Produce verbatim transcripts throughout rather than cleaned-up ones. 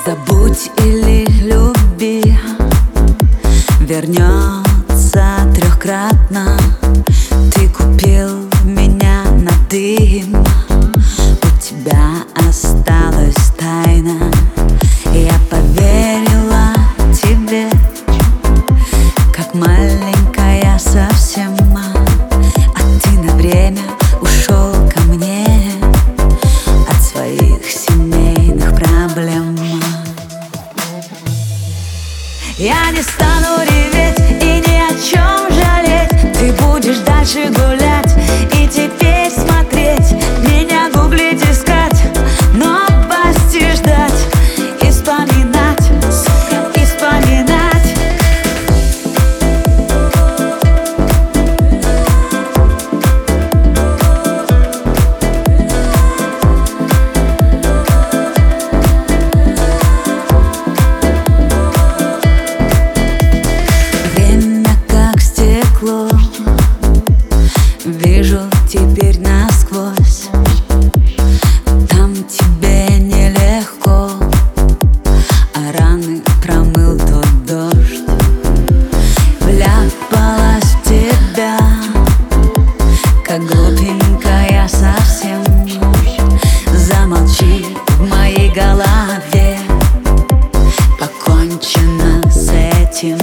Забудь или люби, вернется трехкратно. Ты купил меня на дым, у тебя осталась тайна. Я поверила тебе, как маленькая совсем, а ты на время ушел ко мне от своих семейных проблем. Я не стану реветь и ни о чем жалеть. Ты будешь дальше гулять и теперь смотреть, меня гуглить, искать, но пасти ждать и вспоминать, и вспоминать. Вижу теперь насквозь, там тебе нелегко, а раны промыл тот дождь. Вляпалась в тебя, как глупенькая совсем. Замолчи в моей голове, покончено с этим.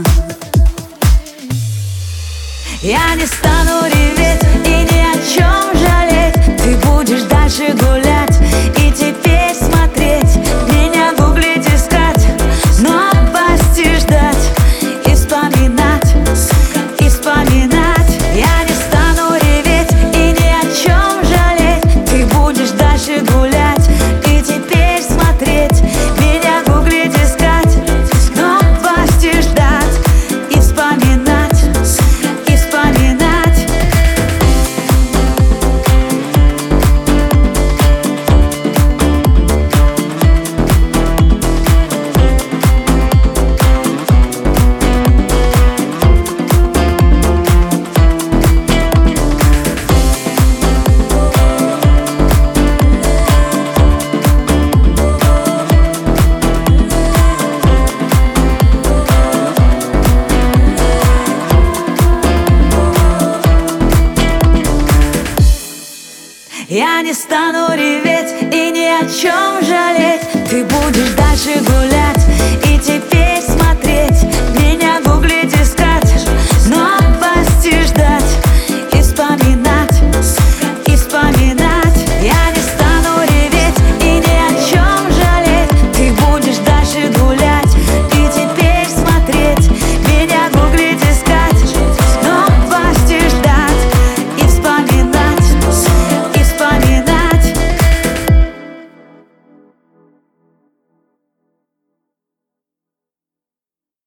Я не стану реветь и ни о чем жалеть. Ты будешь дальше гулять и теперь смотреть, меня гуглить, искать, но пасти ждать и вспоминать, и вспоминать. Я не стану реветь и ни о чем жалеть. Ты будешь дальше гулять и теперь смотреть, меня гуглить, искать, но пасти ждать и вспоминать. Я не стану реветь и ни о чем жалеть. Ты будешь дальше гулять